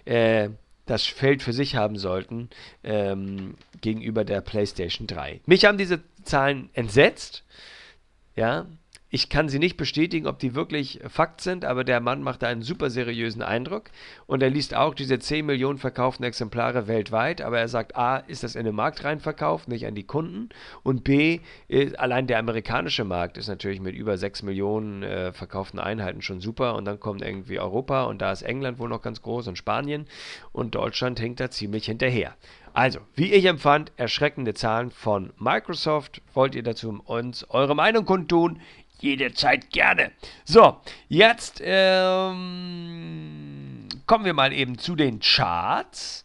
das Feld für sich haben sollten gegenüber der PlayStation 3. Mich haben diese Zahlen entsetzt. Ja, ich kann sie nicht bestätigen, ob die wirklich Fakt sind, aber der Mann macht einen super seriösen Eindruck und er liest auch diese 10 Millionen verkauften Exemplare weltweit, aber er sagt, A, ist das in den Markt rein verkauft, nicht an die Kunden und B, allein der amerikanische Markt ist natürlich mit über 6 Millionen verkauften Einheiten schon super und dann kommt irgendwie Europa und da ist England wohl noch ganz groß und Spanien und Deutschland hängt da ziemlich hinterher. Also, wie ich empfand, erschreckende Zahlen von Microsoft. Wollt ihr dazu uns eure Meinung kundtun? Jederzeit gerne. So, jetzt kommen wir mal eben zu den Charts.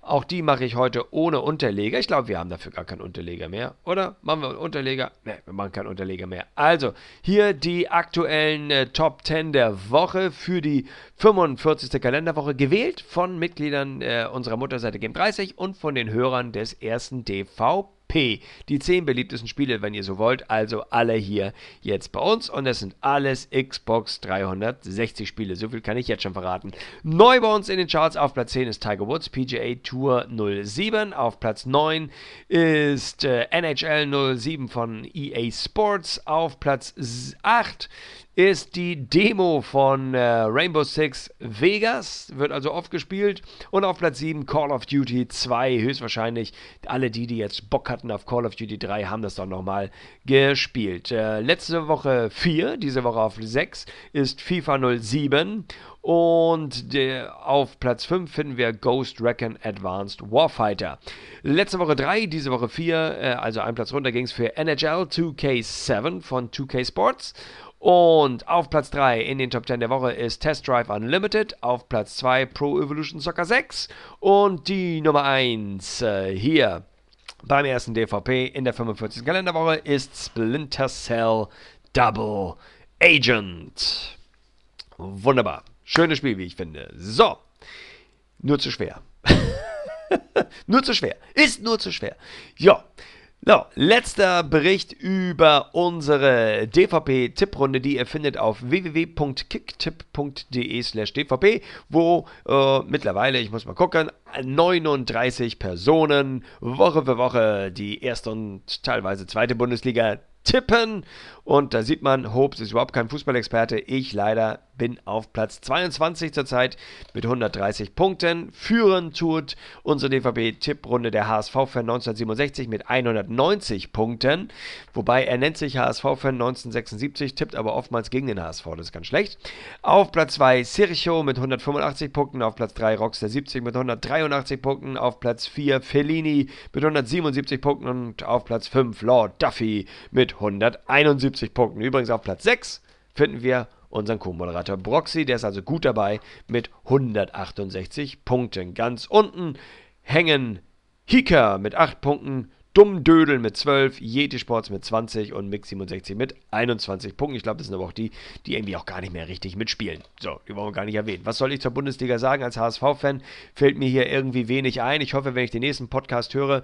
Auch die mache ich heute ohne Unterleger. Ich glaube, wir haben dafür gar keinen Unterleger mehr, oder? Machen wir einen Unterleger? Ne, wir machen keinen Unterleger mehr. Also, hier die aktuellen Top 10 der Woche für die 45. Kalenderwoche, gewählt von Mitgliedern unserer Mutterseite Game30 und von den Hörern des ersten DVP. Die 10 beliebtesten Spiele, wenn ihr so wollt, also alle hier jetzt bei uns, und das sind alles Xbox 360 Spiele, so viel kann ich jetzt schon verraten. Neu bei uns in den Charts auf Platz 10 ist Tiger Woods PGA Tour 07, auf Platz 9 ist NHL 07 von EA Sports, auf Platz 8 ist die Demo von Rainbow Six Vegas, wird also oft gespielt, und auf Platz 7 Call of Duty 2, höchstwahrscheinlich alle die jetzt Bock hatten auf Call of Duty 3, haben das doch nochmal gespielt. Letzte Woche 4, diese Woche auf 6 ist FIFA 07 und auf Platz 5 finden wir Ghost Recon Advanced Warfighter. Letzte Woche 3, diese Woche 4, also einen Platz runter ging es für NHL 2K7 von 2K Sports. Und auf Platz 3 in den Top 10 der Woche ist Test Drive Unlimited, auf Platz 2 Pro Evolution Soccer 6 und die Nummer 1 hier beim ersten DVP in der 45. Kalenderwoche ist Splinter Cell Double Agent. Wunderbar. Schönes Spiel, wie ich finde. So, nur zu schwer. Nur zu schwer. Ist nur zu schwer. Ja. So, letzter Bericht über unsere DVP-Tipprunde, die ihr findet auf www.kicktipp.de/dvp, wo mittlerweile, ich muss mal gucken, 39 Personen Woche für Woche die erste und teilweise zweite Bundesliga tippen. Und da sieht man, Hopes ist überhaupt kein Fußballexperte. Ich leider bin auf Platz 22 zurzeit mit 130 Punkten. Führen tut unsere DVP-Tipprunde der HSV-Fan 1967 mit 190 Punkten. Wobei er nennt sich HSV-Fan 1976, tippt aber oftmals gegen den HSV. Das ist ganz schlecht. Auf Platz 2 Sergio mit 185 Punkten. Auf Platz 3 Rockstar 70 mit 183 Punkten. Auf Platz 4 Fellini mit 177 Punkten. Und auf Platz 5 Lord Duffy mit 171 Punkten. Übrigens auf Platz 6 finden wir unseren Co-Moderator Broxy, der ist also gut dabei mit 168 Punkten. Ganz unten hängen Hika mit 8 Punkten, Dummdödel mit 12, Yeti Sports mit 20 und Mix67 mit 21 Punkten. Ich glaube, das sind aber auch die irgendwie auch gar nicht mehr richtig mitspielen. So, die wollen wir gar nicht erwähnen. Was soll ich zur Bundesliga sagen? Als HSV-Fan fällt mir hier irgendwie wenig ein. Ich hoffe, wenn ich den nächsten Podcast höre,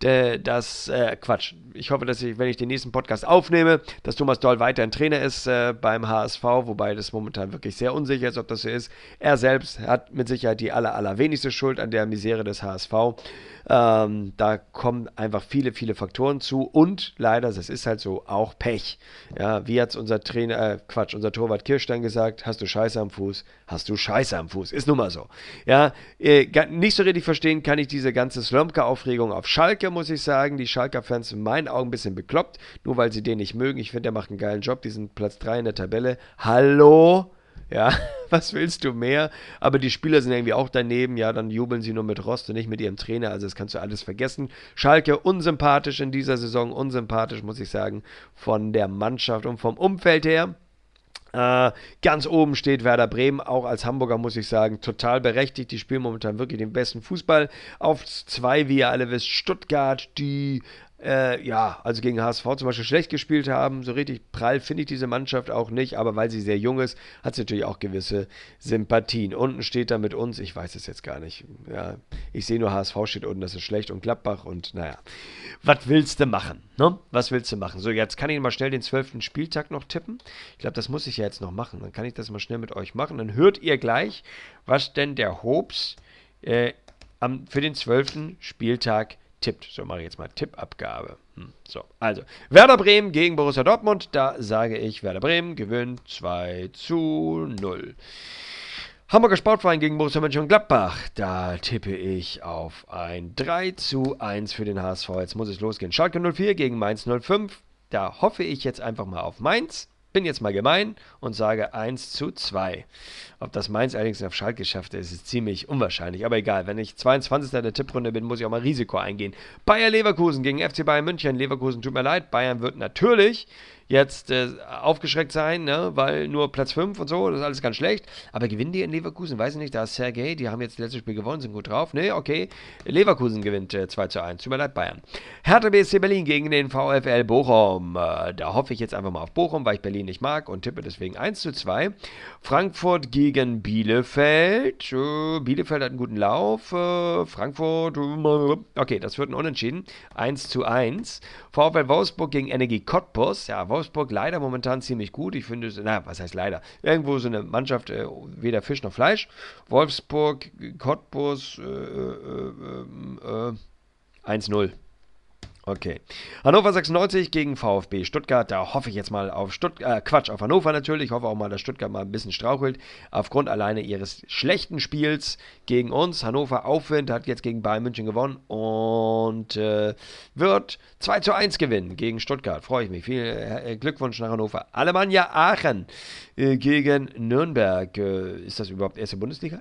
Ich hoffe, wenn ich den nächsten Podcast aufnehme, dass Thomas Doll weiterhin Trainer ist beim HSV, wobei das momentan wirklich sehr unsicher ist, ob das so ist. Er selbst hat mit Sicherheit die allerwenigste Schuld an der Misere des HSV. Da kommen einfach viele Faktoren zu und leider, das ist halt so, auch Pech. Ja, wie hat es unser Torwart Kirstein gesagt, hast du Scheiße am Fuß, hast du Scheiße am Fuß. Ist nun mal so. Ja, nicht so richtig verstehen kann ich diese ganze Slomka-Aufregung auf Schalke, muss ich sagen. Die Schalker-Fans in meinen Augen ein bisschen bekloppt, nur weil sie den nicht mögen. Ich finde, der macht einen geilen Job, die sind Platz 3 in der Tabelle. Hallo? Ja, was willst du mehr? Aber die Spieler sind irgendwie auch daneben. Ja, dann jubeln sie nur mit Rost und nicht mit ihrem Trainer. Also das kannst du alles vergessen. Schalke unsympathisch in dieser Saison. Unsympathisch, muss ich sagen, von der Mannschaft und vom Umfeld her. Ganz oben steht Werder Bremen, auch als Hamburger muss ich sagen, total berechtigt. Die spielen momentan wirklich den besten Fußball. Auf 2, wie ihr alle wisst, Stuttgart, die also gegen HSV zum Beispiel schlecht gespielt haben. So richtig prall finde ich diese Mannschaft auch nicht, aber weil sie sehr jung ist, hat sie natürlich auch gewisse Sympathien. Unten steht da mit uns, ich weiß es jetzt gar nicht. Ja, ich sehe nur HSV steht unten, das ist schlecht, und Gladbach und naja. Was willst du machen? Ne? Was willst du machen? So, jetzt kann ich mal schnell den 12. Spieltag noch tippen. Ich glaube, das muss ich ja jetzt noch machen. Dann kann ich das mal schnell mit euch machen. Dann hört ihr gleich, was denn der Hopes für den 12. Spieltag tippt. So, mache ich jetzt mal Tippabgabe. So, also, Werder Bremen gegen Borussia Dortmund. Da sage ich, Werder Bremen gewinnt 2:0. Hamburger Sportverein gegen Borussia Mönchengladbach. Da tippe ich auf ein 3:1 für den HSV. Jetzt muss es losgehen. Schalke 04 gegen Mainz 05. Da hoffe ich jetzt einfach mal auf Mainz. Bin jetzt mal gemein und sage 1:2. Ob das Mainz allerdings auf Schalke schafft, ist ziemlich unwahrscheinlich. Aber egal, wenn ich 22. in der Tipprunde bin, muss ich auch mal Risiko eingehen. Bayer Leverkusen gegen FC Bayern München. Leverkusen, tut mir leid, Bayern wird natürlich jetzt aufgeschreckt sein, ne? Weil nur Platz 5 und so, das ist alles ganz schlecht. Aber gewinnen die in Leverkusen? Weiß ich nicht, da ist Sergej, die haben jetzt das letzte Spiel gewonnen, sind gut drauf. Ne, okay. Leverkusen gewinnt 2:1. Tut mir leid, Bayern. Hertha BSC Berlin gegen den VfL Bochum. Da hoffe ich jetzt einfach mal auf Bochum, weil ich Berlin nicht mag und tippe deswegen 1:2. Frankfurt gegen Bielefeld. Bielefeld hat einen guten Lauf. Frankfurt, okay, das wird ein Unentschieden. 1:1. VfL Wolfsburg gegen Energie Cottbus. Ja, Wolfsburg leider momentan ziemlich gut. Ich finde, was heißt leider? Irgendwo so eine Mannschaft, weder Fisch noch Fleisch. Wolfsburg, Cottbus, 1:0. Okay. Hannover 96 gegen VfB Stuttgart. Da hoffe ich jetzt mal auf auf Hannover natürlich. Ich hoffe auch mal, dass Stuttgart mal ein bisschen strauchelt. Aufgrund alleine ihres schlechten Spiels gegen uns. Hannover Aufwind, hat jetzt gegen Bayern München gewonnen und wird 2:1 gewinnen gegen Stuttgart. Freue ich mich. Viel Glückwunsch nach Hannover. Alemannia Aachen gegen Nürnberg. Ist das überhaupt erste Bundesliga?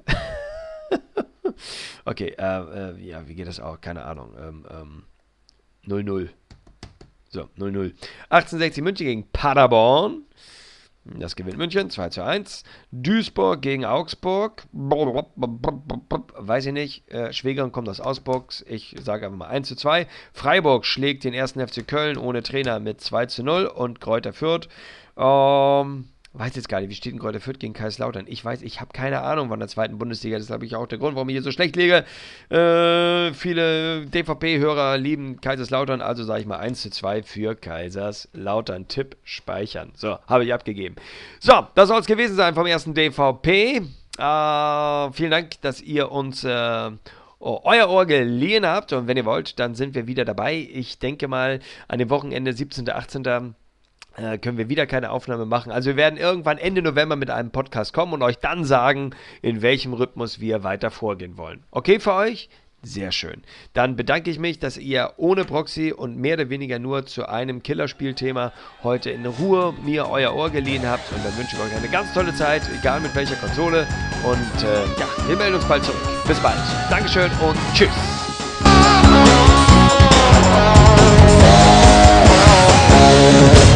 Okay, ja, wie geht das auch? Keine Ahnung. 0:0. So, 0:0. 1860 München gegen Paderborn. Das gewinnt München, 2:1. Duisburg gegen Augsburg. Weiß ich nicht. Schwägern kommt aus Augsburg. Ich sage einfach mal 1:2. Freiburg schlägt den 1. FC Köln ohne Trainer mit 2:0. Und Greuther Fürth. Weiß jetzt gar nicht, wie steht denn Greuther Fürth gegen Kaiserslautern? Ich habe keine Ahnung von der zweiten Bundesliga. Das ist, glaube ich, auch der Grund, warum ich hier so schlecht liege. Viele DVP-Hörer lieben Kaiserslautern, also sage ich mal 1:2 für Kaiserslautern. Tipp speichern. So, habe ich abgegeben. So, das soll es gewesen sein vom ersten DVP. Vielen Dank, dass ihr uns euer Ohr geliehen habt. Und wenn ihr wollt, dann sind wir wieder dabei. Ich denke mal, an dem Wochenende 17., 18. können wir wieder keine Aufnahme machen. Also wir werden irgendwann Ende November mit einem Podcast kommen und euch dann sagen, in welchem Rhythmus wir weiter vorgehen wollen. Okay für euch? Sehr schön. Dann bedanke ich mich, dass ihr ohne Proxy und mehr oder weniger nur zu einem Killerspielthema heute in Ruhe mir euer Ohr geliehen habt. Und dann wünsche ich euch eine ganz tolle Zeit, egal mit welcher Konsole. Und ja, wir melden uns bald zurück. Bis bald. Dankeschön und tschüss.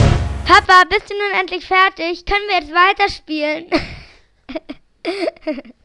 Papa, bist du nun endlich fertig? Können wir jetzt weiterspielen?